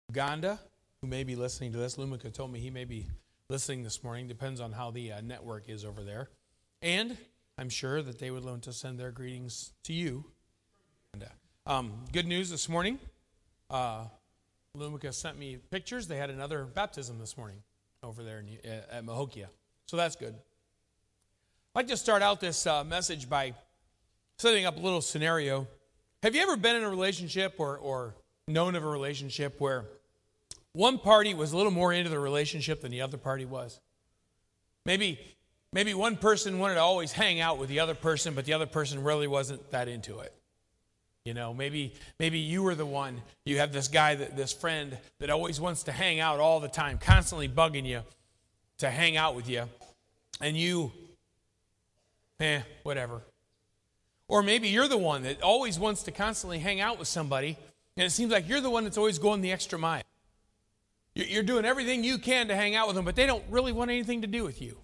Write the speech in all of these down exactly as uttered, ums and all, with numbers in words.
Uganda, who may be listening to this. Lumika told me he may be listening this morning. Depends on how the uh, network is over there. And I'm sure that they would learn to send their greetings to you. Um, good news this morning. Uh, Lumika sent me pictures. They had another baptism this morning over there in, uh, at Mahokia. So that's good. I'd like to start out this uh, message by setting up a little scenario. Have you ever been in a relationship or, or known of a relationship where one party was a little more into the relationship than the other party was? Maybe, maybe one person wanted to always hang out with the other person, but the other person really wasn't that into it. You know, maybe maybe you were the one, you have this guy, that this friend that always wants to hang out all the time, constantly bugging you to hang out with you, and you, eh, whatever. Or maybe you're the one that always wants to constantly hang out with somebody, and it seems like you're the one that's always going the extra mile. You're doing everything you can to hang out with them, but they don't really want anything to do with you.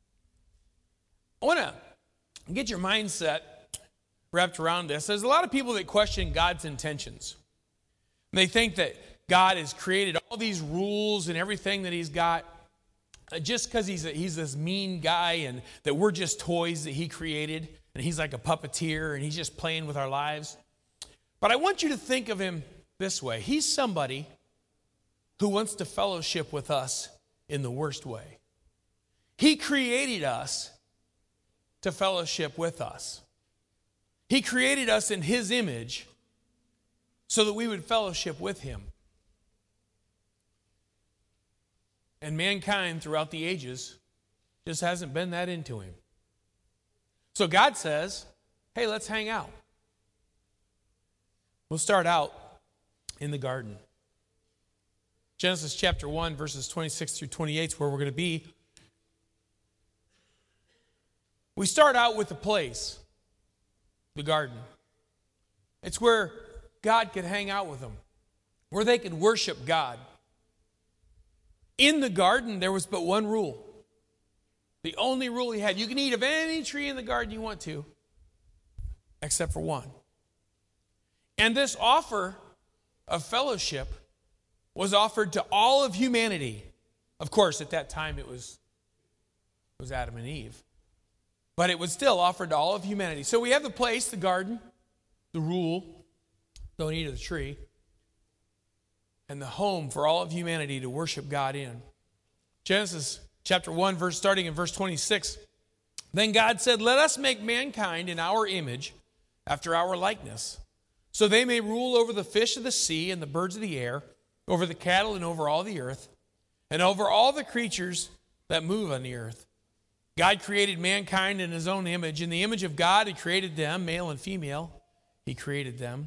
I want to get your mindset wrapped around this. There's a lot of people that question God's intentions. They think that God has created all these rules and everything that he's got just because he's, he's this mean guy and that we're just toys that he created and he's like a puppeteer and he's just playing with our lives. But I want you to think of him this way. He's somebody who wants to fellowship with us in the worst way. He created us to fellowship with us. He created us in his image so that we would fellowship with him. And mankind throughout the ages just hasn't been that into him. So God says, hey, let's hang out. We'll start out in the garden. Genesis chapter one, verses twenty-six through twenty-eight is where we're going to be. We start out with the place, the garden. It's where God could hang out with them, where they could worship God. In the garden, there was but one rule. The only rule he had. You can eat of any tree in the garden you want to, except for one. And this offer of fellowship was offered to all of humanity. Of course, at that time it was, it was Adam and Eve. But it was still offered to all of humanity. So we have the place, the garden, the rule, don't eat of the tree, and the home for all of humanity to worship God in. Genesis chapter one, verse starting in verse twenty-six. Then God said, let us make mankind in our image, after our likeness, so they may rule over the fish of the sea and the birds of the air, over the cattle and over all the earth, and over all the creatures that move on the earth. God created mankind in his own image. In the image of God, he created them, male and female. He created them.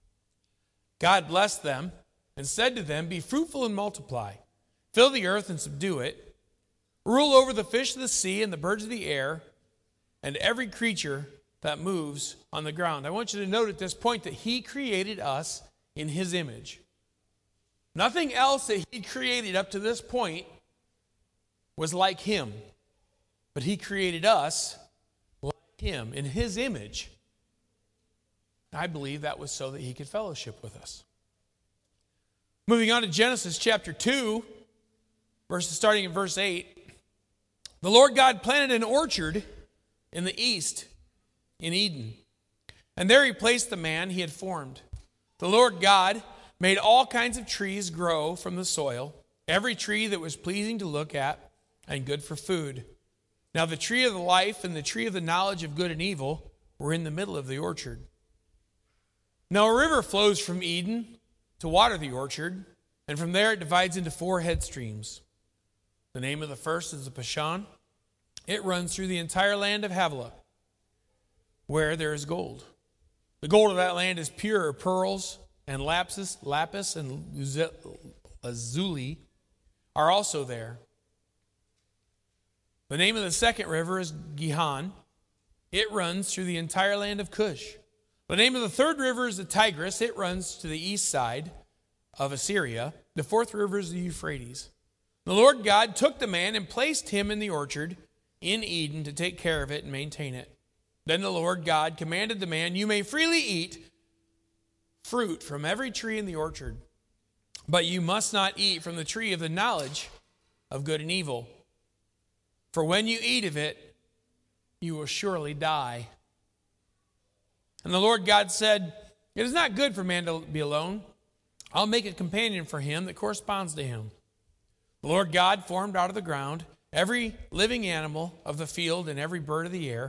God blessed them and said to them, be fruitful and multiply. Fill the earth and subdue it. Rule over the fish of the sea and the birds of the air and every creature that moves on the ground. I want you to note at this point that he created us in his image. Nothing else that he created up to this point was like him. But he created us like him in his image. I believe that was so that he could fellowship with us. Moving on to Genesis chapter two, verses starting in verse eight. The Lord God planted an orchard in the east in Eden, and there he placed the man he had formed. The Lord God made all kinds of trees grow from the soil, every tree that was pleasing to look at and good for food. Now the tree of the life and the tree of the knowledge of good and evil were in the middle of the orchard. Now a river flows from Eden to water the orchard, and from there it divides into four head streams. The name of the first is the Pishon. It runs through the entire land of Havilah, where there is gold. The gold of that land is pure pearls, and lapis, lapis and lazuli are also there. The name of the second river is Gihon. It runs through the entire land of Cush. The name of the third river is the Tigris. It runs to the east side of Assyria. The fourth river is the Euphrates. The Lord God took the man and placed him in the orchard in Eden to take care of it and maintain it. Then the Lord God commanded the man, you may freely eat fruit from every tree in the orchard, But you must not eat from the tree of the knowledge of good and evil. For when you eat of it, you will surely die. And the Lord God said, it is not good for man to be alone. I'll make a companion for him that corresponds to him. The Lord God formed out of the ground every living animal of the field and every bird of the air.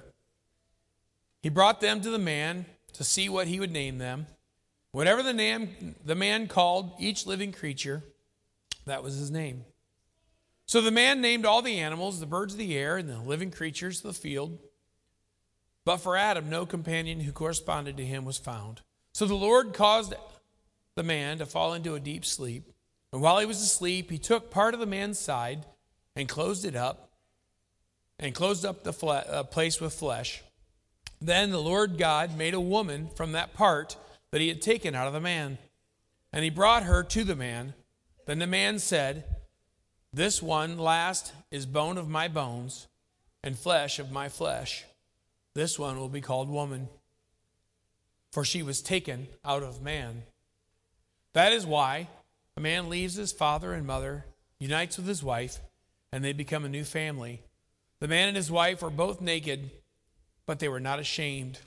He brought them to the man to see what he would name them. Whatever the name the man called each living creature, that was his name. So the man named all the animals, the birds of the air, and the living creatures of the field. But for Adam, no companion who corresponded to him was found. So the Lord caused the man to fall into a deep sleep. And while he was asleep, he took part of the man's side and closed it up, and closed up the fle- uh, place with flesh. Then the Lord God made a woman from that part that he had taken out of the man. And he brought her to the man. Then the man said, this one last is bone of my bones and flesh of my flesh. This one will be called woman, for she was taken out of man. That is why a man leaves his father and mother, unites with his wife, and they become a new family. The man and his wife were both naked, but they were not ashamed.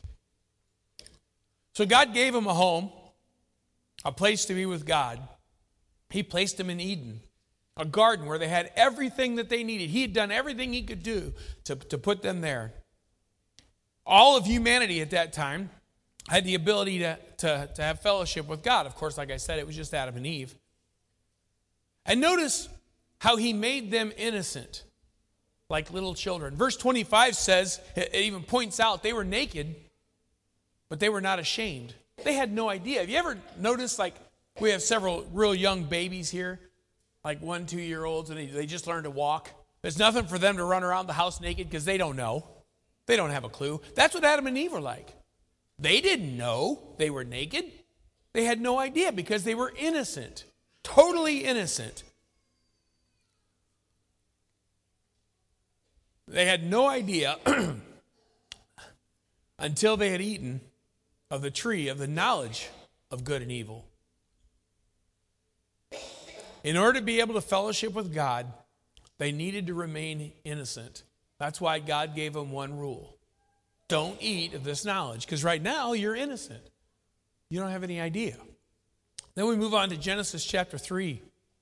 So God gave him a home, a place to be with God. He placed them in Eden, a garden where they had everything that they needed. He had done everything he could do to, to put them there. All of humanity at that time had the ability to, to, to have fellowship with God. Of course, like I said, it was just Adam and Eve. And notice how he made them innocent, like little children. Verse twenty-five says, it even points out they were naked, but they were not ashamed. They had no idea. Have you ever noticed, like, we have several real young babies here, like one, two-year-olds, and they, they just learned to walk. There's nothing for them to run around the house naked because they don't know. They don't have a clue. That's what Adam and Eve were like. They didn't know they were naked. They had no idea because they were innocent, totally innocent. They had no idea until they had eaten of the tree of the knowledge of good and evil. In order to be able to fellowship with God, they needed to remain innocent. That's why God gave them one rule. Don't eat of this knowledge, because right now you're innocent. You don't have any idea. Then we move on to Genesis chapter three,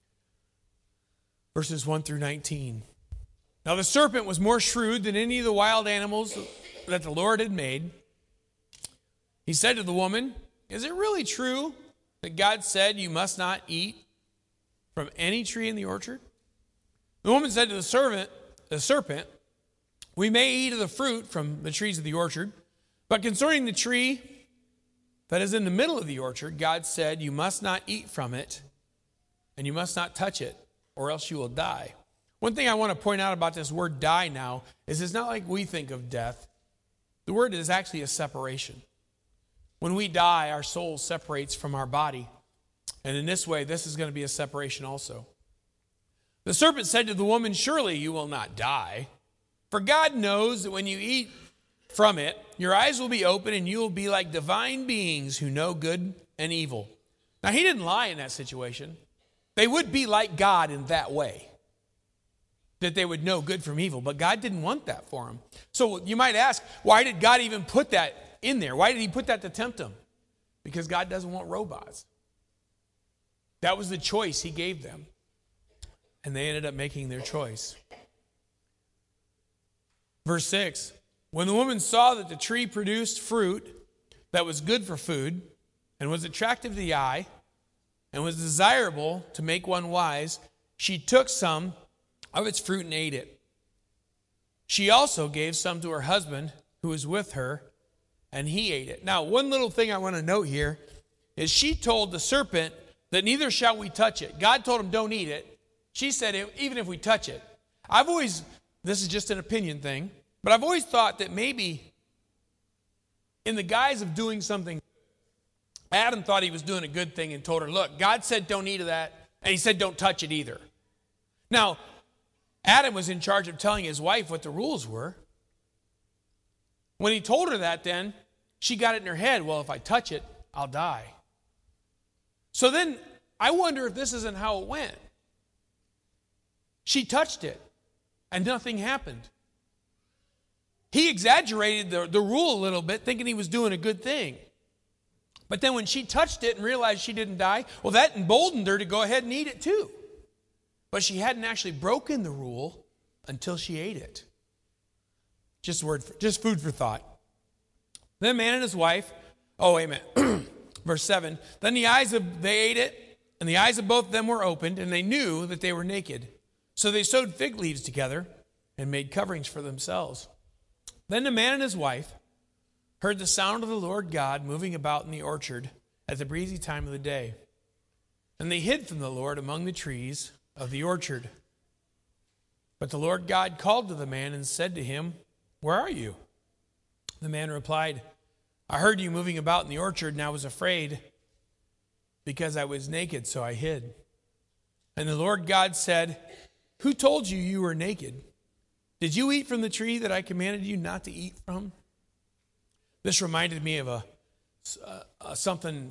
verses one through nineteen. Now the serpent was more shrewd than any of the wild animals that the Lord had made. He said to the woman, is it really true that God said you must not eat from any tree in the orchard? The woman said to the servant, the serpent, we may eat of the fruit from the trees of the orchard, but concerning the tree that is in the middle of the orchard, God said, you must not eat from it, and you must not touch it, or else you will die. One thing I want to point out about this word die now is it's not like we think of death. The word is actually a separation. When we die, our soul separates from our body. And in this way, this is going to be a separation also. The serpent said to the woman, surely you will not die. For God knows that when you eat from it, your eyes will be open and you will be like divine beings who know good and evil. Now, he didn't lie in that situation. They would be like God in that way, that they would know good from evil. But God didn't want that for them. So you might ask, why did God even put that in there? Why did he put that to tempt them? Because God doesn't want robots. That was the choice he gave them. And they ended up making their choice. Verse six, when the woman saw that the tree produced fruit that was good for food and was attractive to the eye and was desirable to make one wise, she took some of its fruit and ate it. She also gave some to her husband who was with her, and he ate it. Now, one little thing I want to note here is she told the serpent that neither shall we touch it. God told him don't eat it. She said even if we touch it. I've always... This is just an opinion thing, but I've always thought that maybe in the guise of doing something, Adam thought he was doing a good thing and told her, look, God said don't eat of that, and he said don't touch it either. Now, Adam was in charge of telling his wife what the rules were. When he told her that then, she got it in her head, well, if I touch it, I'll die. So then I wonder if this isn't how it went. She touched it, and nothing happened. He exaggerated the, the rule a little bit, thinking he was doing a good thing. But then when she touched it and realized she didn't die, well, that emboldened her to go ahead and eat it too. But she hadn't actually broken the rule until she ate it. Just word, for, just food for thought. Then the man and his wife, oh, amen. Verse seven, then the eyes of, they ate it, and the eyes of both of them were opened, and they knew that they were naked. So they sewed fig leaves together and made coverings for themselves. Then the man and his wife heard the sound of the Lord God moving about in the orchard at the breezy time of the day. And they hid from the Lord among the trees of the orchard. But the Lord God called to the man and said to him, where are you? The man replied, I heard you moving about in the orchard, and I was afraid because I was naked, so I hid. And the Lord God said, who told you you were naked? Did you eat from the tree that I commanded you not to eat from? This reminded me of a, uh, uh, something.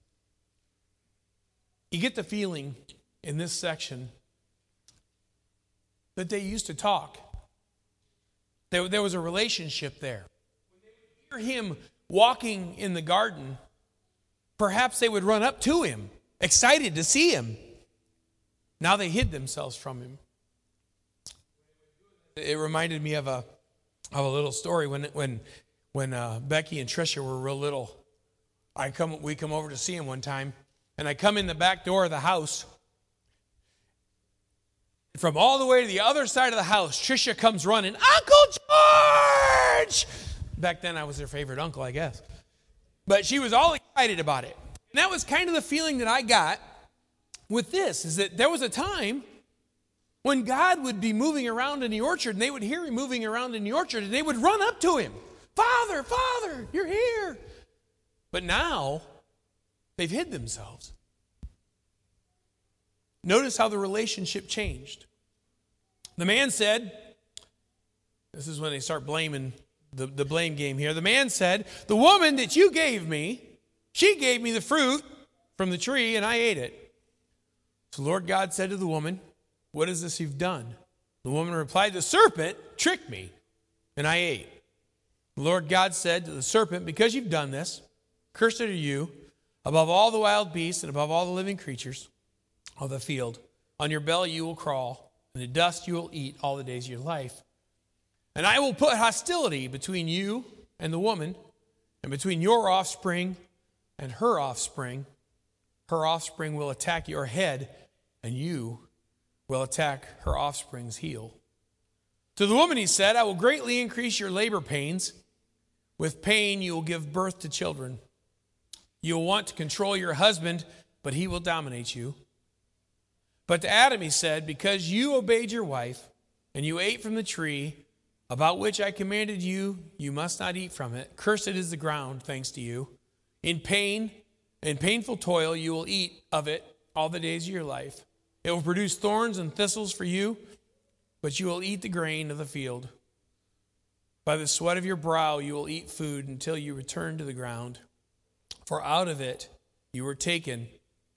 You get the feeling in this section that they used to talk. There, there was a relationship there. When they would hear him walking in the garden, perhaps they would run up to him, excited to see him. Now they hid themselves from him. It reminded me of a of a little story when when when uh, Becky and Tricia were real little. I come we come over to see him one time, and I come in the back door of the house. From all the way to the other side of the house, Tricia comes running, Uncle George! Back then I was their favorite uncle, I guess. But she was all excited about it. And that was kind of the feeling that I got with this, is that there was a time when God would be moving around in the orchard, and they would hear him moving around in the orchard, and they would run up to him. Father, Father, you're here. But now, they've hid themselves. Notice how the relationship changed. The man said, this is when they start blaming the, the blame game here. The man said, the woman that you gave me, she gave me the fruit from the tree, and I ate it. So the Lord God said to the woman, what is this you've done? The woman replied, the serpent tricked me, and I ate. The Lord God said to the serpent, because you've done this, cursed are you above all the wild beasts and above all the living creatures of the field. On your belly you will crawl, and the dust you will eat all the days of your life. And I will put hostility between you and the woman, and between your offspring and her offspring. Her offspring will attack your head, and you will attack her offspring's heel. To the woman he said, I will greatly increase your labor pains. With pain you will give birth to children. You will want to control your husband, but he will dominate you. But to Adam he said, because you obeyed your wife, and you ate from the tree about which I commanded you, you must not eat from it. Cursed is the ground, thanks to you. In pain and painful toil you will eat of it all the days of your life. It will produce thorns and thistles for you, but you will eat the grain of the field. By the sweat of your brow you will eat food until you return to the ground. For out of it you were taken,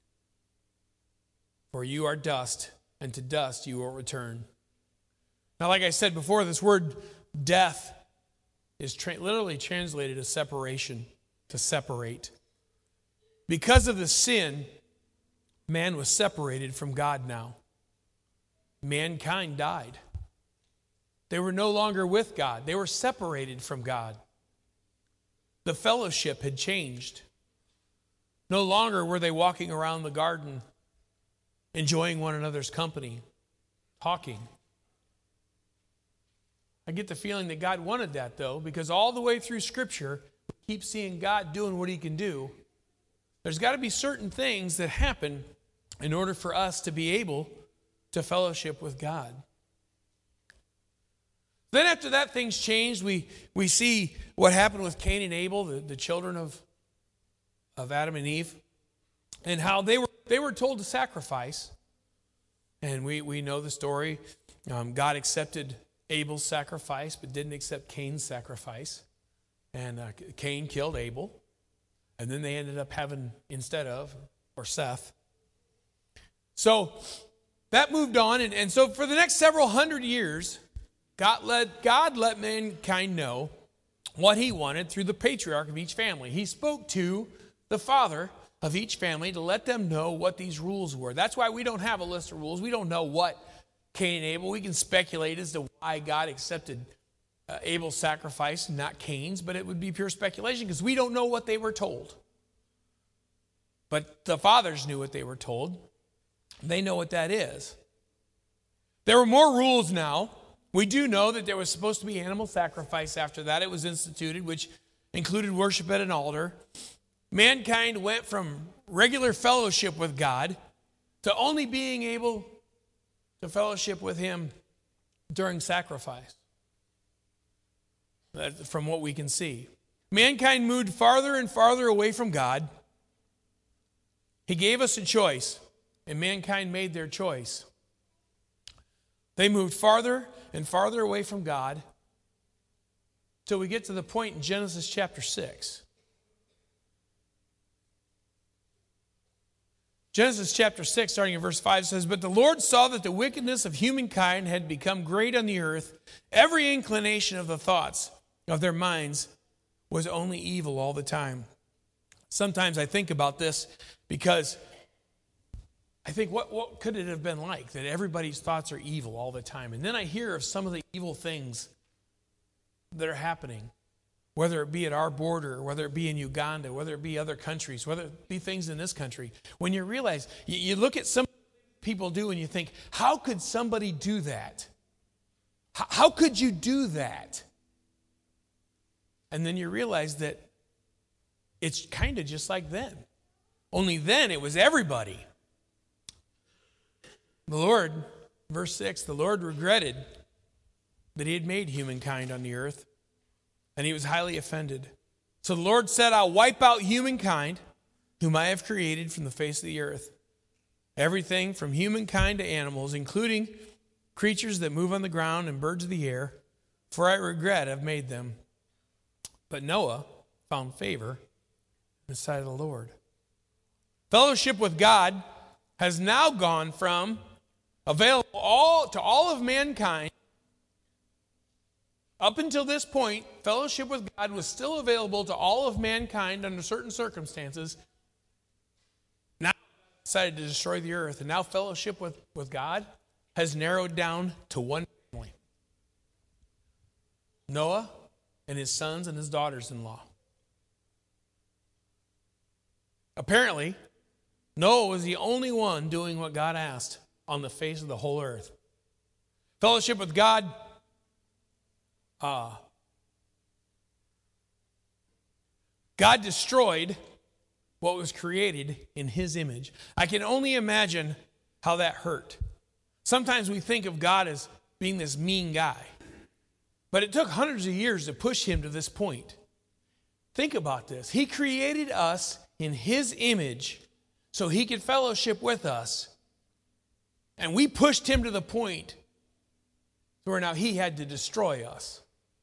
for you are dust, and to dust you will return. Now, like I said before, this word death is tra- literally translated as separation, to separate. Because of the sin, man was separated from God now. Mankind died. They were no longer with God. They were separated from God. The fellowship had changed. No longer were they walking around the garden, enjoying one another's company, talking. I get the feeling that God wanted that, though, because all the way through Scripture, we keep seeing God doing what he can do. There's got to be certain things that happen in order for us to be able to fellowship with God. Then after that, things changed. We, we see what happened with Cain and Abel, the, the children of, of Adam and Eve, and how they were, they were told to sacrifice. And we, we know the story. Um, God accepted Abel's sacrifice, but didn't accept Cain's sacrifice. And uh, Cain killed Abel. And then they ended up having, instead of, or Seth, So that moved on. And, and so for the next several hundred years, God let, God let mankind know what he wanted through the patriarch of each family. He spoke to the father of each family to let them know what these rules were. That's why we don't have a list of rules. We don't know what Cain and Abel. We can speculate as to why God accepted uh, Abel's sacrifice and not Cain's, but it would be pure speculation because we don't know what they were told. But the fathers knew what they were told. They know what that is. There were more rules now. We do know that there was supposed to be animal sacrifice after that. It was instituted, which included worship at an altar. Mankind went from regular fellowship with God to only being able to fellowship with him during sacrifice. That's from what we can see. Mankind moved farther and farther away from God. He gave us a choice, and mankind made their choice. They moved farther and farther away from God till we get to the point in Genesis chapter six. Genesis chapter six, starting in verse five, says, "But the Lord saw that the wickedness of humankind had become great on the earth. Every inclination of the thoughts of their minds was only evil all the time." Sometimes I think about this because I think, what, what could it have been like that everybody's thoughts are evil all the time? And then I hear of some of the evil things that are happening, whether it be at our border, whether it be in Uganda, whether it be other countries, whether it be things in this country. When you realize, you, you look at some people do and you think, how could somebody do that? How, how could you do that? And then you realize that it's kind of just like then. Only then it was everybody. The Lord, verse six, the Lord regretted that he had made humankind on the earth, and he was highly offended. So the Lord said, "I'll wipe out humankind, whom I have created from the face of the earth. Everything from humankind to animals, including creatures that move on the ground and birds of the air, for I regret I've made them." But Noah found favor in the sight of the Lord. Fellowship with God has now gone from available all to all of mankind. Up until this point, fellowship with God was still available to all of mankind under certain circumstances. Now God decided to destroy the earth, and now fellowship with, with God has narrowed down to one family: Noah and his sons and his daughters-in-law. Apparently, Noah was the only one doing what God asked on the face of the whole earth. Fellowship with God uh, God destroyed what was created in his image. I can only imagine how that hurt. Sometimes we think of God as being this mean guy, but it took hundreds of years to push him to this point. Think about this. He created us in his image so he could fellowship with us. And we pushed him to the point where now he had to destroy us.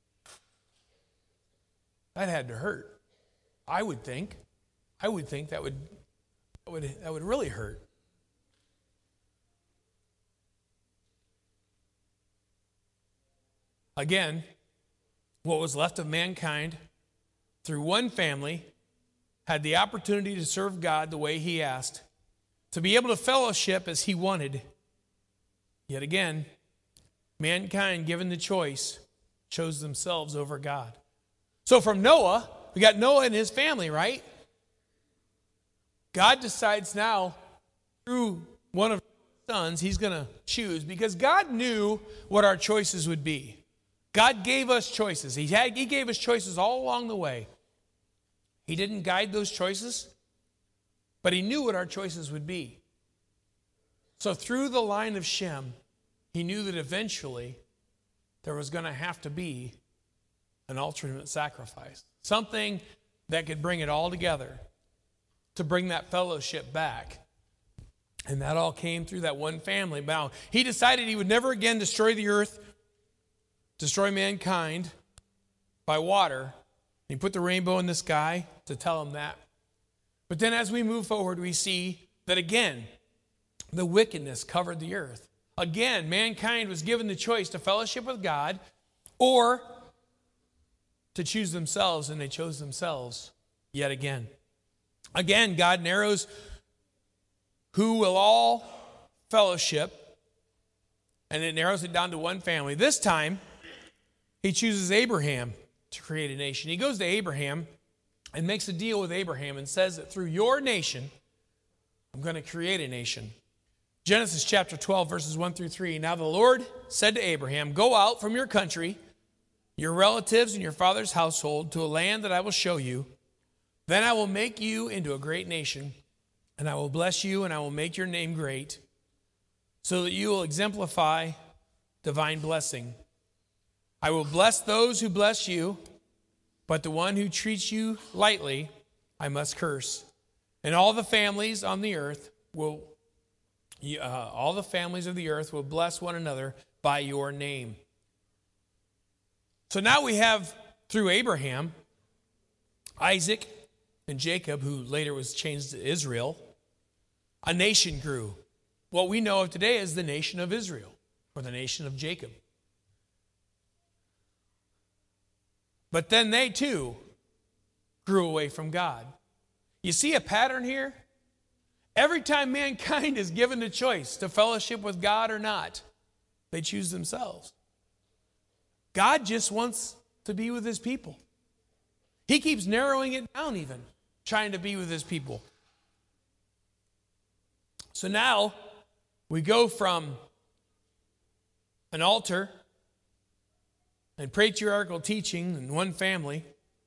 That had to hurt. I would think. I would think that would, that would, that would really hurt. Again, what was left of mankind through one family had the opportunity to serve God the way he asked, to be able to fellowship as he wanted. Yet again, mankind, given the choice, chose themselves over God. So from Noah, we got Noah and his family, right? God decides now, through one of his sons, he's going to choose, because God knew what our choices would be. God gave us choices. He, had, he gave us choices all along the way. He didn't guide those choices, but he knew what our choices would be. So through the line of Shem, he knew that eventually there was going to have to be an ultimate sacrifice. Something that could bring it all together, to bring that fellowship back. And that all came through that one family. Now, he decided he would never again destroy the earth, destroy mankind by water. He put the rainbow in the sky to tell him that. But then as we move forward, we see that again, the wickedness covered the earth. Again, mankind was given the choice to fellowship with God or to choose themselves, and they chose themselves yet again. Again, God narrows who will all fellowship, and it narrows it down to one family. This time, he chooses Abraham to create a nation. He goes to Abraham and makes a deal with Abraham and says that through your nation, I'm going to create a nation. Genesis chapter twelve, verses one through three. Now the Lord said to Abraham, go out from your country, your relatives, and your father's household to a land that I will show you. Then I will make you into a great nation, and I will bless you, and I will make your name great, so that you will exemplify divine blessing. I will bless those who bless you, but the one who treats you lightly I must curse. And all the families on the earth will Uh, all the families of the earth will bless one another by your name. So now we have, through Abraham, Isaac, and Jacob, who later was changed to Israel, a nation grew. What we know of today is the nation of Israel, or the nation of Jacob. But then they too grew away from God. You see a pattern here? Every time mankind is given the choice to fellowship with God or not, they choose themselves. God just wants to be with his people. He keeps narrowing it down even, trying to be with his people. So now we go from an altar and patriarchal teaching in one family.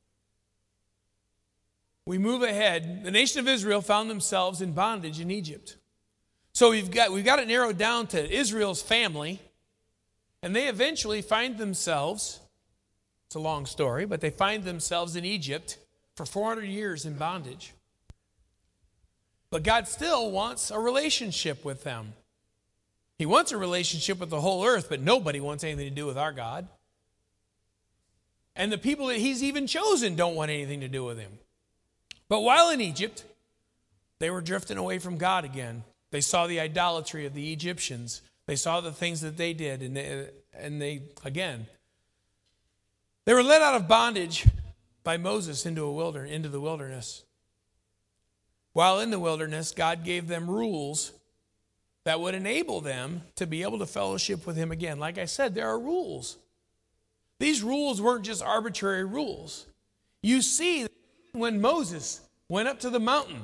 We move ahead. The nation of Israel found themselves in bondage in Egypt. So we've got, we've got it narrowed down to Israel's family. And they eventually find themselves, it's a long story, but they find themselves in Egypt for four hundred years in bondage. But God still wants a relationship with them. He wants a relationship with the whole earth, but nobody wants anything to do with our God. And the people that he's even chosen don't want anything to do with him. But while in Egypt, they were drifting away from God again. They saw the idolatry of the Egyptians. They saw the things that they did. And they, and they again, they were led out of bondage by Moses into, a wilder, into the wilderness. While in the wilderness, God gave them rules that would enable them to be able to fellowship with him again. Like I said, there are rules. These rules weren't just arbitrary rules. You see, when Moses went up to the mountain,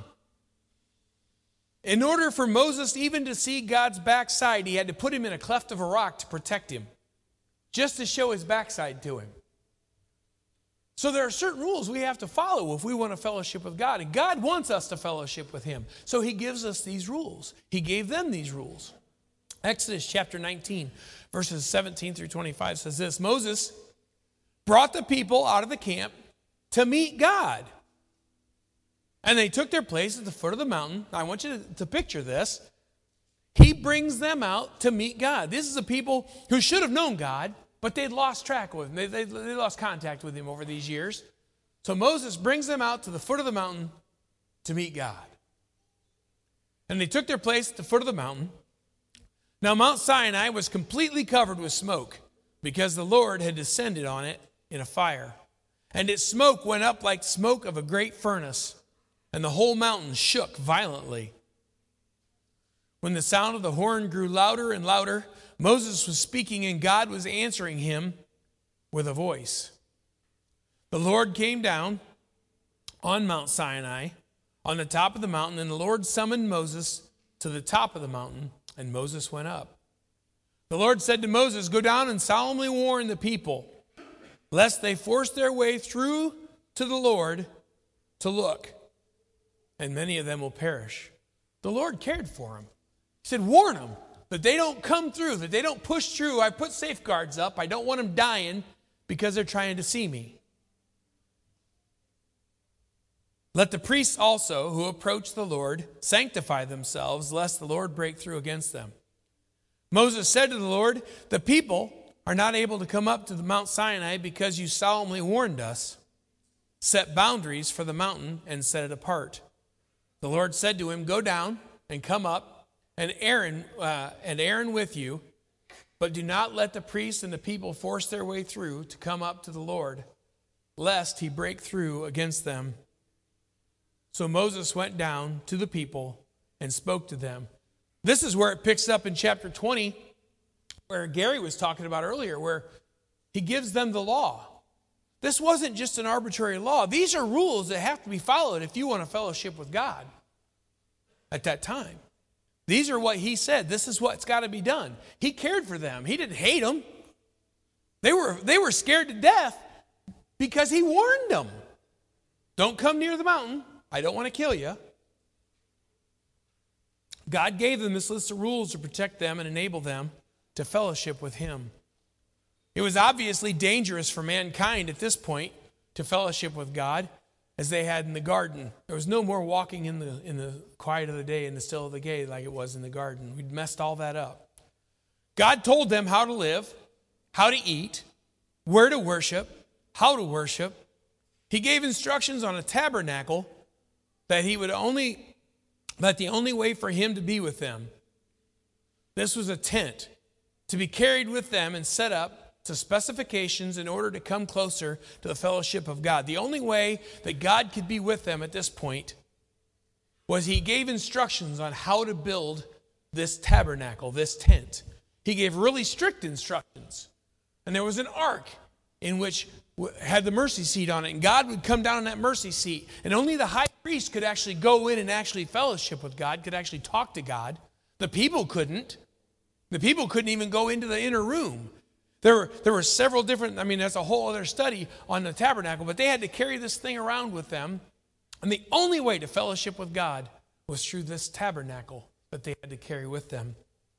in order for Moses even to see God's backside, he had to put him in a cleft of a rock to protect him, just to show his backside to him. So there are certain rules we have to follow if we want to fellowship with God. And God wants us to fellowship with him. So he gives us these rules. He gave them these rules. Exodus chapter nineteen, verses seventeen through twenty-five says this: Moses brought the people out of the camp to meet God. And they took their place at the foot of the mountain. I want you to, to picture this. He brings them out to meet God. This is a people who should have known God, but they'd lost track with him. They, they, they lost contact with him over these years. So Moses brings them out to the foot of the mountain to meet God. And they took their place at the foot of the mountain. Now Mount Sinai was completely covered with smoke because the Lord had descended on it in a fire. And its smoke went up like smoke of a great furnace, and the whole mountain shook violently. When the sound of the horn grew louder and louder, Moses was speaking and God was answering him with a voice. The Lord came down on Mount Sinai on the top of the mountain, and the Lord summoned Moses to the top of the mountain, and Moses went up. The Lord said to Moses, "Go down and solemnly warn the people, lest they force their way through to the Lord to look, and many of them will perish." The Lord cared for them. He said, warn them that they don't come through, that they don't push through. I put safeguards up. I don't want them dying because they're trying to see me. Let the priests also who approach the Lord sanctify themselves, lest the Lord break through against them. Moses said to the Lord, "The people are not able to come up to the Mount Sinai because you solemnly warned us. Set boundaries for the mountain and set it apart." The Lord said to him, "Go down and come up and Aaron uh, and Aaron with you, but do not let the priests and the people force their way through to come up to the Lord, lest he break through against them. So Moses went down to the people and spoke to them. This is where it picks up in chapter twenty, where Gary was talking about earlier, where he gives them the law. This wasn't just an arbitrary law. These are rules that have to be followed if you want a fellowship with God at that time. These are what he said. This is what's got to be done. He cared for them. He didn't hate them. They were, they were scared to death because he warned them. Don't come near the mountain. I don't want to kill you. God gave them this list of rules to protect them and enable them to fellowship with him. It was obviously dangerous for mankind at this point to fellowship with God as they had in the garden. There was no more walking in the in the quiet of the day, in the still of the day like it was in the garden. We'd messed all that up. God told them how to live, how to eat, where to worship, how to worship. He gave instructions on a tabernacle that he would only, that the only way for him to be with them. This was a tent to be carried with them and set up to specifications in order to come closer to the fellowship of God. The only way that God could be with them at this point was he gave instructions on how to build this tabernacle, this tent. He gave really strict instructions. And there was an ark in which had the mercy seat on it, and God would come down on that mercy seat, and only the high priest could actually go in and actually fellowship with God, could actually talk to God. The people couldn't. The people couldn't even go into the inner room. There were, there were several different, I mean, that's a whole other study on the tabernacle, but they had to carry this thing around with them. And the only way to fellowship with God was through this tabernacle that they had to carry with them.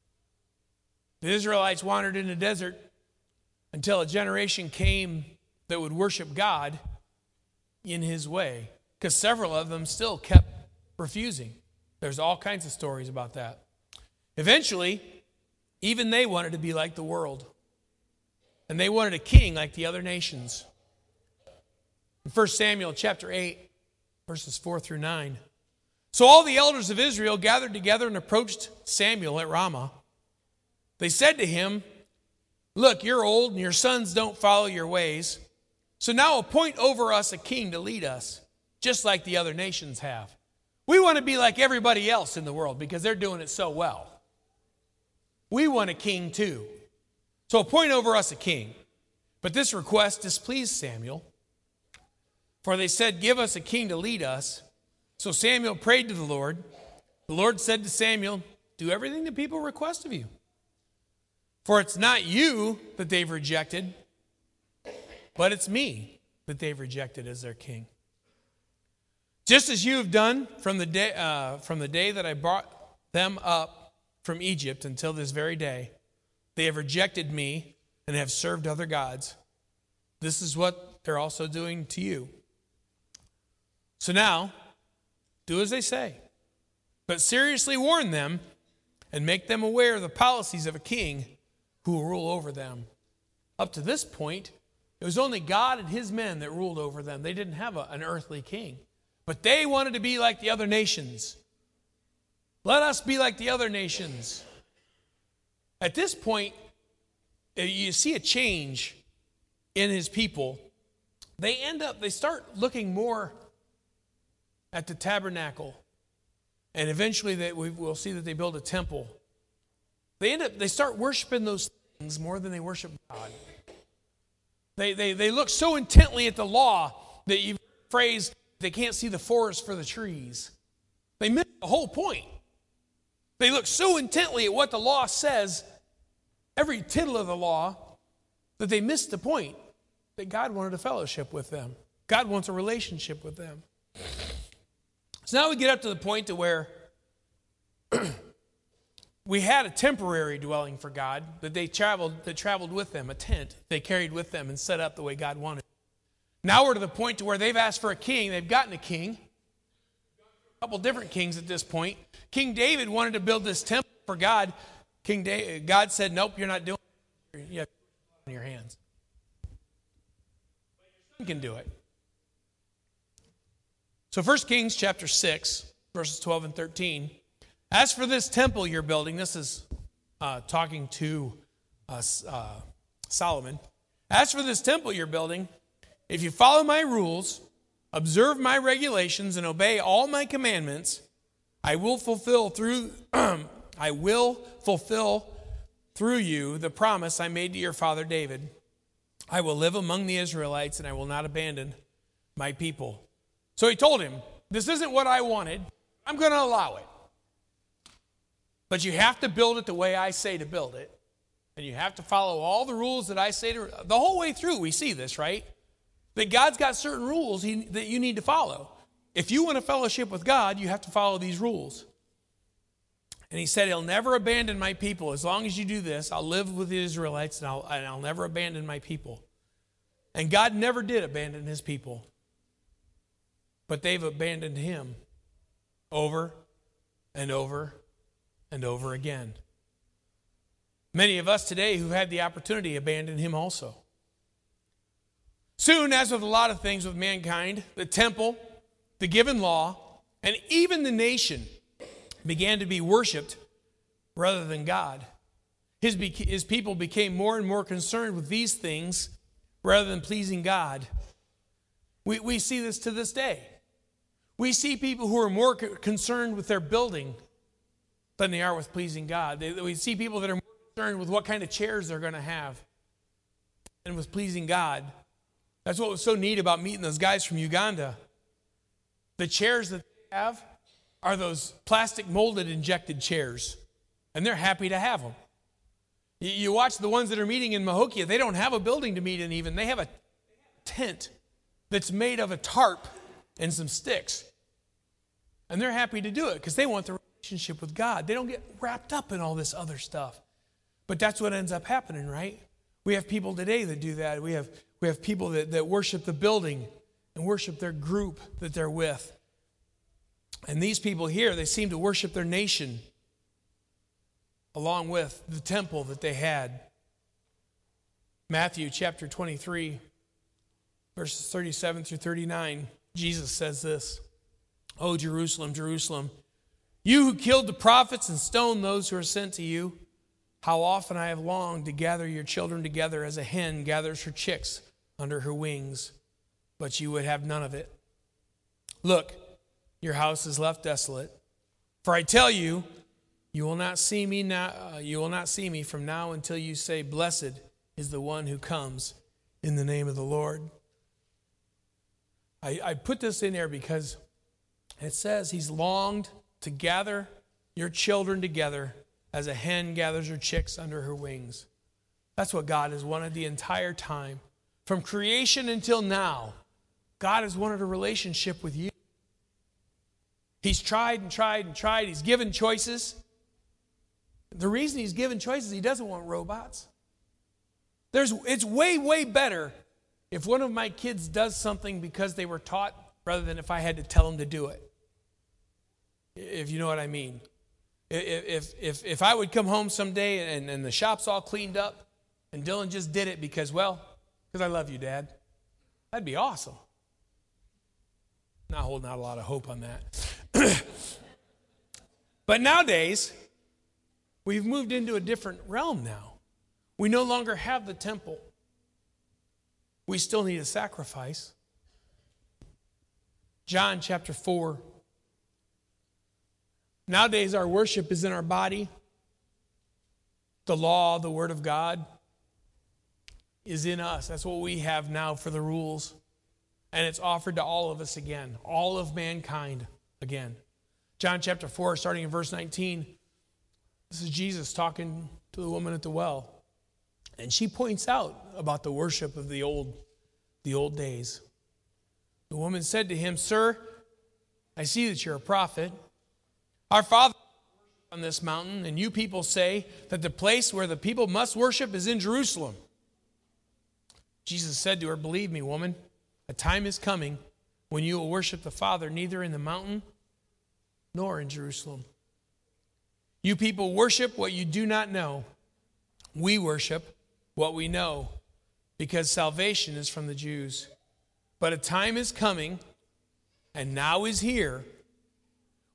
The Israelites wandered in the desert until a generation came that would worship God in his way, because several of them still kept refusing. There's all kinds of stories about that. Eventually, even they wanted to be like the world. And they wanted a king like the other nations. In First Samuel chapter eight, verses four through nine. So all the elders of Israel gathered together and approached Samuel at Ramah. They said to him, "Look, you're old and your sons don't follow your ways. So now appoint over us a king to lead us, just like the other nations have. We want to be like everybody else in the world because they're doing it so well. We want a king too. So appoint over us a king." But this request displeased Samuel. For they said, "Give us a king to lead us." So Samuel prayed to the Lord. The Lord said to Samuel, "Do everything the people request of you. For it's not you that they've rejected, but it's me that they've rejected as their king. Just as you have done from the day, uh, from the day that I brought them up from Egypt until this very day. They have rejected me and have served other gods. This is what they're also doing to you. So now, do as they say, but seriously warn them and make them aware of the policies of a king who will rule over them." Up to this point, it was only God and his men that ruled over them. They didn't have a, an earthly king. But they wanted to be like the other nations. Let us be like the other nations. At this point, you see a change in his people. They end up, they start looking more at the tabernacle. And eventually they, we will see that they build a temple. They end up, they start worshiping those things more than they worship God. They, they, they look so intently at the law that you phrase, they can't see the forest for the trees. They miss the whole point. They look so intently at what the law says, every tittle of the law, that they missed the point that God wanted a fellowship with them. God wants a relationship with them. So now we get up to the point to where we had a temporary dwelling for God that they traveled, that traveled with them, a tent they carried with them and set up the way God wanted. Now we're to the point to where they've asked for a king. They've gotten a king. A couple different kings at this point. King David wanted to build this temple for God. King da- God said, "Nope, you're not doing it. You have it in your hands. You can do it." So First Kings chapter six, verses twelve and thirteen. As for this temple you're building, this is uh, talking to uh, uh, Solomon. As for this temple you're building, if you follow my rules, observe my regulations, and obey all my commandments, I will fulfill through I will fulfill through you the promise I made to your father David. I will live among the Israelites, and I will not abandon my people. So he told him, this isn't what I wanted. I'm going to allow it. But you have to build it the way I say to build it. And you have to follow all the rules that I say to. The whole way through we see this, right? That God's got certain rules he, that you need to follow. If you want a fellowship with God, you have to follow these rules. And he said, he'll never abandon my people. As long as you do this, I'll live with the Israelites, and I'll, and I'll never abandon my people. And God never did abandon his people. But they've abandoned him over and over and over again. Many of us today who've had the opportunity abandon him also. Soon, as with a lot of things with mankind, the temple, the given law, and even the nation began to be worshipped rather than God. His, his people became more and more concerned with these things rather than pleasing God. We, we see this to this day. We see people who are more concerned with their building than they are with pleasing God. They, we see people that are more concerned with what kind of chairs they're going to have than with pleasing God. That's what was so neat about meeting those guys from Uganda. The chairs that they have are those plastic molded injected chairs, and they're happy to have them. You, you watch the ones that are meeting in Mahokia, they don't have a building to meet in even. They have a tent that's made of a tarp and some sticks. And they're happy to do it because they want the relationship with God. They don't get wrapped up in all this other stuff. But that's what ends up happening, right? We have people today that do that. We have we have people that, that worship the building and worship their group that they're with. And these people here, they seem to worship their nation along with the temple that they had. Matthew chapter twenty-three, verses thirty-seven through thirty-nine, Jesus says this, "O Jerusalem, Jerusalem, you who killed the prophets and stoned those who are sent to you, how often I have longed to gather your children together as a hen gathers her chicks under her wings, but you would have none of it. Look, your house is left desolate. For I tell you, you will not see me now. Uh, you will not see me from now until you say, 'Blessed is the one who comes in the name of the Lord.'" I, I put this in there because it says he's longed to gather your children together as a hen gathers her chicks under her wings. That's what God has wanted the entire time. From creation until now, God has wanted a relationship with you. He's tried and tried and tried. He's given choices. The reason he's given choices, he doesn't want robots. There's, it's way, way better if one of my kids does something because they were taught rather than if I had to tell them to do it. If you know what I mean. If, if, if I would come home someday and, and the shop's all cleaned up and Dylan just did it because, well, because I love you, Dad, that'd be awesome. Not holding out a lot of hope on that. But nowadays, we've moved into a different realm now. We no longer have the temple. We still need a sacrifice. John chapter four. Nowadays, our worship is in our body. The law, the Word of God, is in us. That's what we have now for the rules. And it's offered to all of us again, all of mankind again. John chapter four, starting in verse nineteen. This is Jesus talking to the woman at the well. And she points out about the worship of the old, the old days. The woman said to him, "Sir, I see that you're a prophet. Our father worshiped on this mountain, and you people say that the place where the people must worship is in Jerusalem." Jesus said to her, "Believe me, woman, a time is coming when you will worship the Father neither in the mountain nor in Jerusalem. You people worship what you do not know. We worship what we know, because salvation is from the Jews. But a time is coming, and now is here,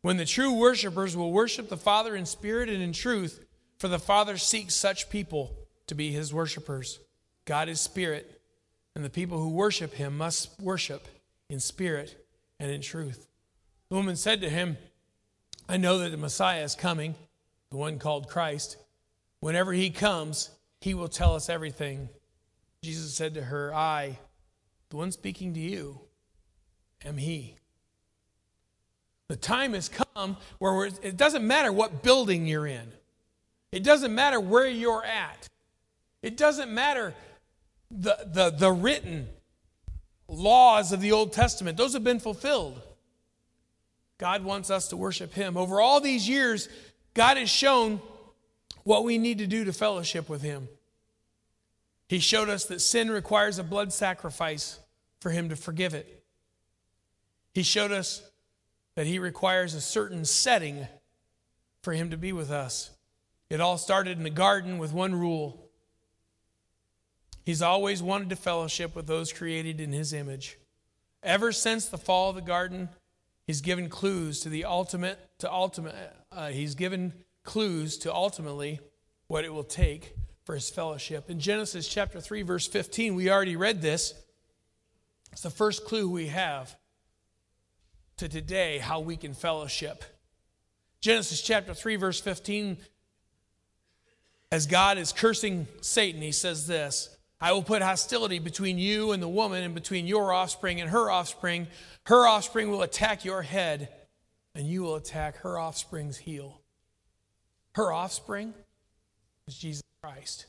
when the true worshipers will worship the Father in spirit and in truth, for the Father seeks such people to be his worshipers. God is spirit, and the people who worship him must worship in spirit and in truth. The woman said to him, I know that the Messiah is coming, the one called Christ. Whenever he comes, he will tell us everything. Jesus said to her, I, the one speaking to you, am he. The time has come where we're, it doesn't matter what building you're in. It doesn't matter where you're at. It doesn't matter the, the, the written laws of the Old Testament. Those have been fulfilled. God wants us to worship him. Over all these years, God has shown what we need to do to fellowship with him. He showed us that sin requires a blood sacrifice for him to forgive it. He showed us that he requires a certain setting for him to be with us. It all started in the garden with one rule. He's always wanted to fellowship with those created in his image. Ever since the fall of the garden, he's given clues to the ultimate, to ultimate, uh, he's given clues to ultimately what it will take for his fellowship. In Genesis chapter three, verse fifteen, we already read this. It's the first clue we have to today how we can fellowship. Genesis chapter three, verse fifteen, as God is cursing Satan, he says this, I will put hostility between you and the woman, and between your offspring and her offspring. Her offspring will attack your head, and you will attack her offspring's heel. Her offspring is Jesus Christ.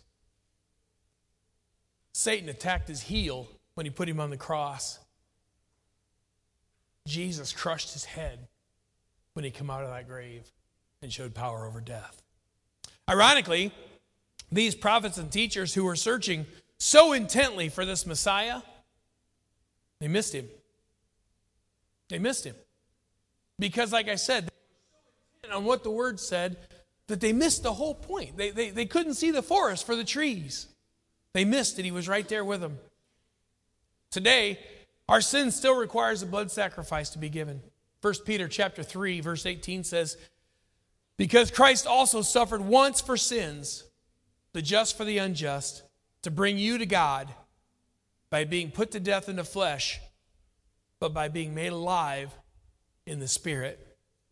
Satan attacked his heel when he put him on the cross. Jesus crushed his head when he came out of that grave and showed power over death. Ironically, these prophets and teachers who were searching so intently for this Messiah, they missed him. They missed him. Because, like I said, they were so intent on what the word said that they missed the whole point. They, they, they couldn't see the forest for the trees. They missed that he was right there with them. Today, our sin still requires a blood sacrifice to be given. First Peter chapter three, verse eighteen says, because Christ also suffered once for sins, the just for the unjust, to bring you to God by being put to death in the flesh, but by being made alive in the Spirit.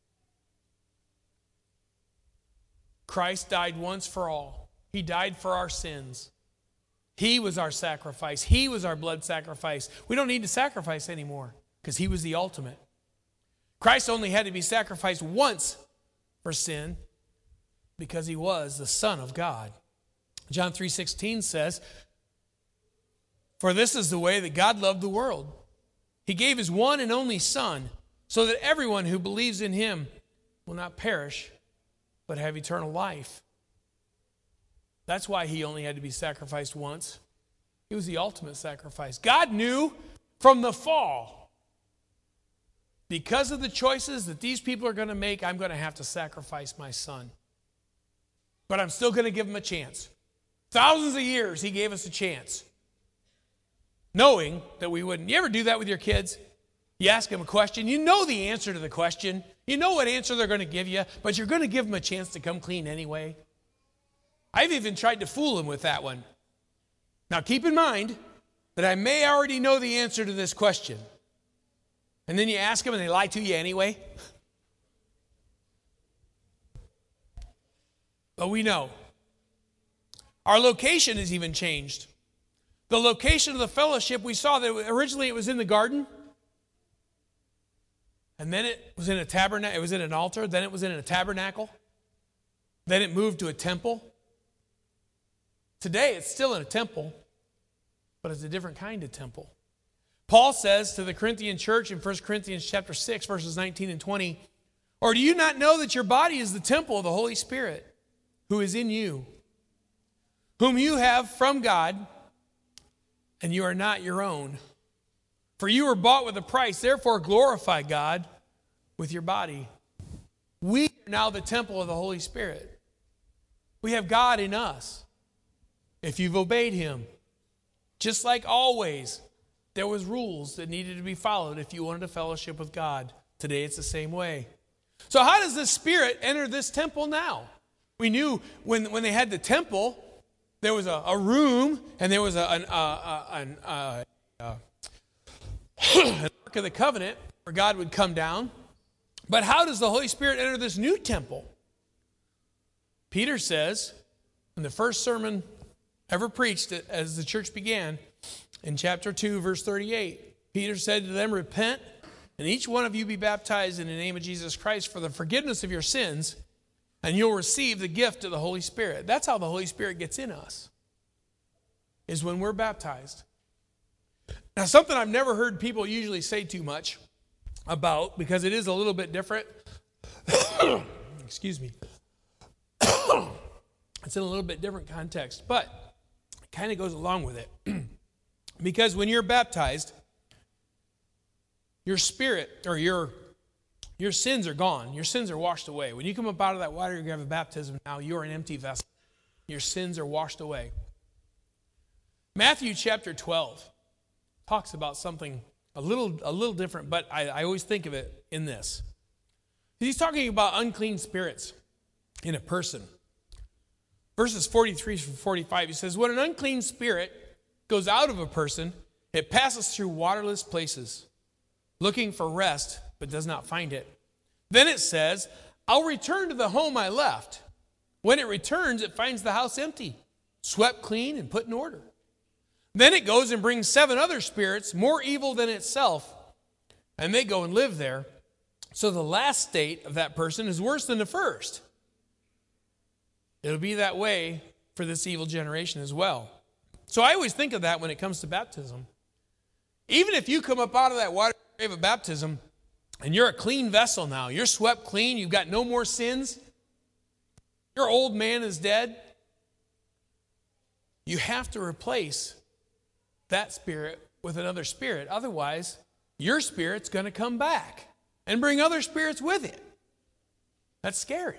Christ died once for all. He died for our sins. He was our sacrifice. He was our blood sacrifice. We don't need to sacrifice anymore because he was the ultimate. Christ only had to be sacrificed once for sin because he was the Son of God. John three sixteen says, for this is the way that God loved the world. He gave his one and only Son so that everyone who believes in him will not perish but have eternal life. That's why he only had to be sacrificed once. He was the ultimate sacrifice. God knew from the fall, because of the choices that these people are going to make, I'm going to have to sacrifice my son. But I'm still going to give him a chance. Thousands of years he gave us a chance, knowing that we wouldn't. You ever do that with your kids? You ask them a question, you know the answer to the question, you know what answer they're going to give you, but you're going to give them a chance to come clean anyway. I've even tried to fool them with that one. Now keep in mind that I may already know the answer to this question. And then you ask them and they lie to you anyway. But we know. Our location has even changed. The location of the fellowship, we saw that originally it was in the garden. And then it was in a tabernacle. It was in an altar. Then it was in a tabernacle. Then it moved to a temple. Today it's still in a temple, but it's a different kind of temple. Paul says to the Corinthian church in First Corinthians chapter six, verses nineteen and twenty, or do you not know that your body is the temple of the Holy Spirit, who is in you, whom you have from God, and you are not your own? For you were bought with a price, therefore glorify God with your body. We are now the temple of the Holy Spirit. We have God in us. If you've obeyed him, just like always, there was rules that needed to be followed if you wanted to fellowship with God. Today it's the same way. So how does this Spirit enter this temple now? We knew when, when they had the temple, there was a, a room, and there was a, an, uh, an, uh, uh, an Ark of the Covenant where God would come down. But how does the Holy Spirit enter this new temple? Peter says, in the first sermon ever preached as the church began, in chapter two, verse thirty-eight, Peter said to them, repent, and each one of you be baptized in the name of Jesus Christ for the forgiveness of your sins, and you'll receive the gift of the Holy Spirit. That's how the Holy Spirit gets in us, is when we're baptized. Now, something I've never heard people usually say too much about, because it is a little bit different. Excuse me. It's in a little bit different context, but it kind of goes along with it. Because when you're baptized, your spirit or your your sins are gone. Your sins are washed away. When you come up out of that water, you have a baptism now. You're an empty vessel. Your sins are washed away. Matthew chapter twelve talks about something a little a little different, but I, I always think of it in this. He's talking about unclean spirits in a person. Verses forty-three through forty-five, he says, when an unclean spirit goes out of a person, it passes through waterless places, looking for rest, but does not find it. Then it says, I'll return to the home I left. When it returns, it finds the house empty, swept clean and put in order. Then it goes and brings seven other spirits, more evil than itself, and they go and live there. So the last state of that person is worse than the first. It'll be that way for this evil generation as well. So I always think of that when it comes to baptism. Even if you come up out of that water grave of baptism and you're a clean vessel now, you're swept clean, you've got no more sins, your old man is dead, you have to replace that spirit with another spirit. Otherwise, your spirit's going to come back and bring other spirits with it. That's scary.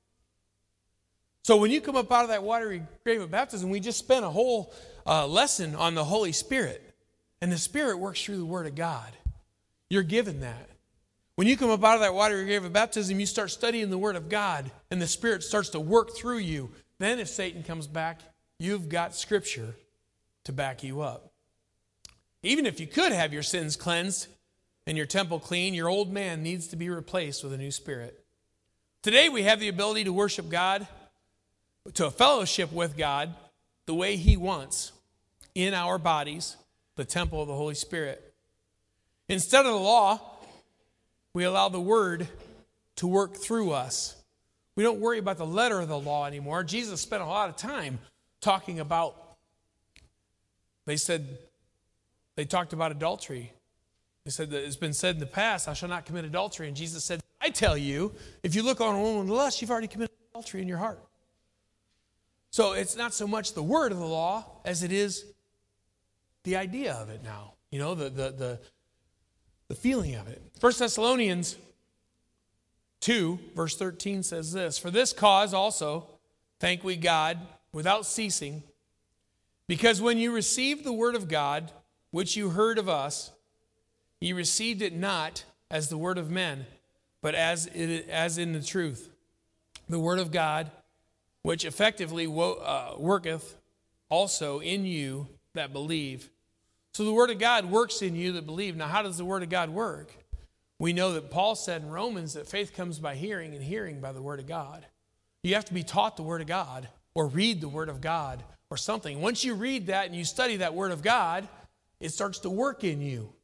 So when you come up out of that watery grave of baptism, we just spent a whole uh, lesson on the Holy Spirit. And the Spirit works through the Word of God. You're given that. When you come up out of that watery grave of baptism, you start studying the Word of God, and the Spirit starts to work through you. Then if Satan comes back, you've got Scripture to back you up. Even if you could have your sins cleansed and your temple clean, your old man needs to be replaced with a new spirit. Today we have the ability to worship God, to a fellowship with God the way He wants in our bodies, the temple of the Holy Spirit. Instead of the law, we allow the Word to work through us. We don't worry about the letter of the law anymore. Jesus spent a lot of time talking about, they said, they talked about adultery. They said that it's been said in the past, I shall not commit adultery. And Jesus said, I tell you, if you look on a woman with lust, you've already committed adultery in your heart. So it's not so much the word of the law as it is the idea of it now. You know, the the the, the feeling of it. First Thessalonians two, verse thirteen says this, for this cause also thank we God without ceasing, because when you received the word of God, which you heard of us, ye received it not as the word of men, but as it, as in the truth, the word of God, which effectively wo- uh, worketh also in you that believe. So the word of God works in you that believe. Now, how does the word of God work? We know that Paul said in Romans that faith comes by hearing, and hearing by the word of God. You have to be taught the word of God, or read the word of God, or something. Once you read that and you study that word of God, it starts to work in you.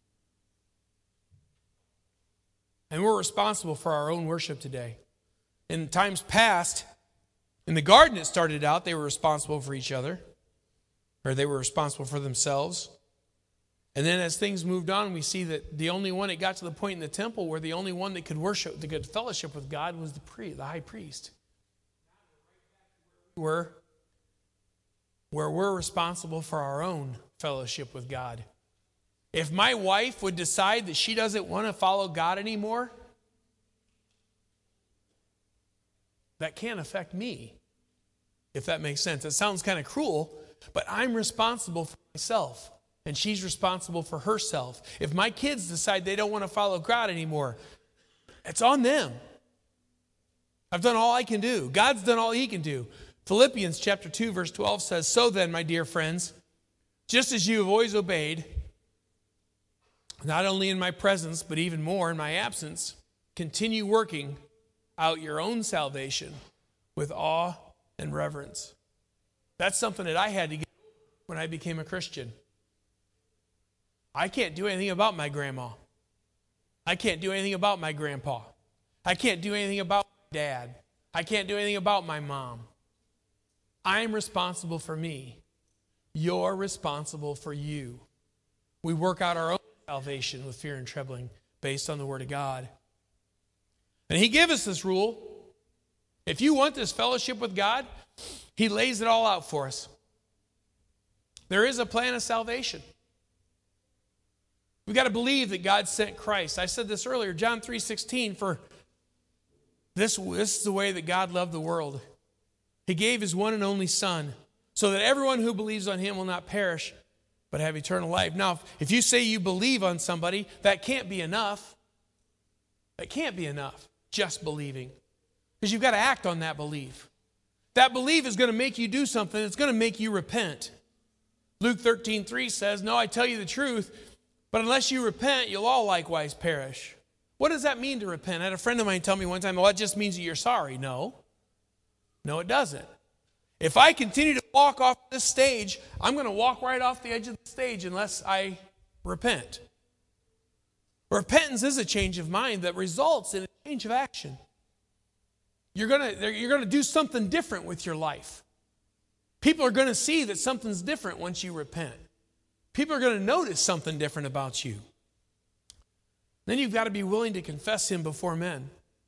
And we're responsible for our own worship today. In times past, in the garden it started out, they were responsible for each other, or they were responsible for themselves. And then as things moved on, we see that the only one, it got to the point in the temple where the only one that could worship, that could fellowship with God was the priest, the high priest. Where, where we're responsible for our own fellowship with God. If my wife would decide that she doesn't want to follow God anymore, that can't affect me, if that makes sense. It sounds kind of cruel, but I'm responsible for myself, and she's responsible for herself. If my kids decide they don't want to follow God anymore, it's on them. I've done all I can do. God's done all he can do. Philippians chapter two, verse twelve says, "So then, my dear friends, just as you have always obeyed, not only in my presence, but even more in my absence, continue working out your own salvation with awe and reverence." That's something that I had to get when I became a Christian. I can't do anything about my grandma. I can't do anything about my grandpa. I can't do anything about my dad. I can't do anything about my mom. I'm responsible for me. You're responsible for you. We work out our own salvation with fear and trembling based on the Word of God. And he gave us this rule. If you want this fellowship with God, he lays it all out for us. There is a plan of salvation. We've got to believe that God sent Christ. I said this earlier, John three sixteen, for this, this is the way that God loved the world. He gave his one and only Son, so that everyone who believes on him will not perish, but have eternal life. Now, if you say you believe on somebody, that can't be enough. That can't be enough, just believing. Because you've got to act on that belief. That belief is going to make you do something. It's going to make you repent. Luke thirteen three says, "No, I tell you the truth, but unless you repent, you'll all likewise perish." What does that mean to repent? I had a friend of mine tell me one time, well, it just means that you're sorry. No. No, it doesn't. If I continue to walk off this stage, I'm going to walk right off the edge of the stage unless I repent. Repentance is a change of mind that results in a change of action. You're going to, you're going to do something different with your life. People are going to see that something's different once you repent. People are going to notice something different about you. Then you've got to be willing to confess him before men.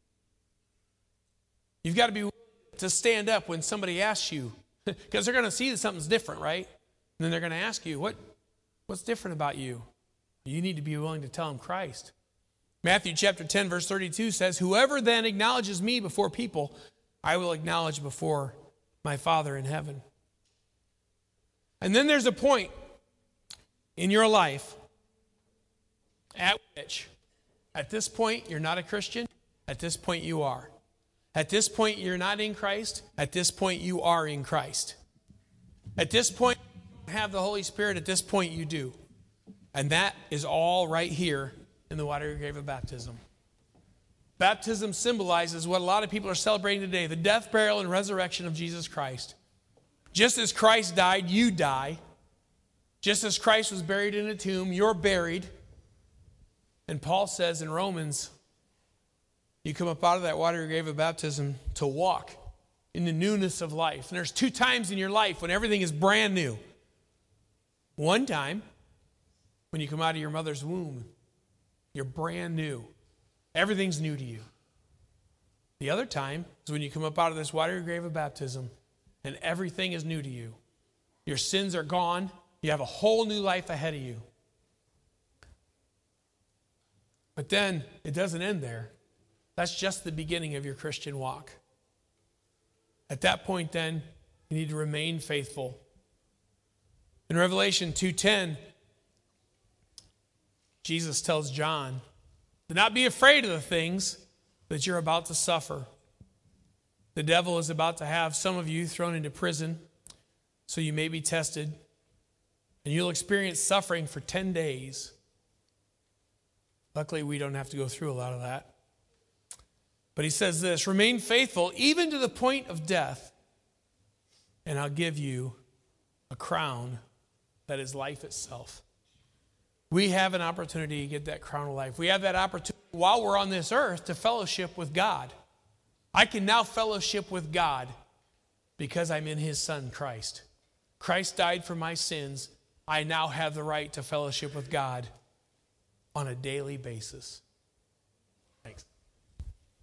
You've got to be willing to stand up when somebody asks you, because they're going to see that something's different, right? And then they're going to ask you, what, what's different about you? You need to be willing to tell them Christ. Matthew chapter ten, verse thirty-two says, "Whoever then acknowledges me before people, I will acknowledge before my Father in heaven." And then there's a point in your life at which, at this point, you're not a Christian. At this point, you are. At this point, you're not in Christ. At this point, you are in Christ. At this point, you have the Holy Spirit. At this point, you do. And that is all right here in the watery grave of baptism. Baptism symbolizes what a lot of people are celebrating today, the death, burial, and resurrection of Jesus Christ. Just as Christ died, you die. Just as Christ was buried in a tomb, you're buried. And Paul says in Romans, you come up out of that watery grave of baptism to walk in the newness of life. And there's two times in your life when everything is brand new. One time, when you come out of your mother's womb, you're brand new. Everything's new to you. The other time is when you come up out of this watery grave of baptism and everything is new to you. Your sins are gone. You have a whole new life ahead of you. But then it doesn't end there. That's just the beginning of your Christian walk. At that point then, you need to remain faithful. In Revelation two ten, Jesus tells John, "Do not be afraid of the things that you're about to suffer. The devil is about to have some of you thrown into prison, so you may be tested, and you'll experience suffering for ten days. Luckily, we don't have to go through a lot of that. But he says this, "Remain faithful even to the point of death, and I'll give you a crown that is life itself." We have an opportunity to get that crown of life. We have that opportunity while we're on this earth to fellowship with God. I can now fellowship with God because I'm in his Son, Christ. Christ died for my sins. I now have the right to fellowship with God on a daily basis.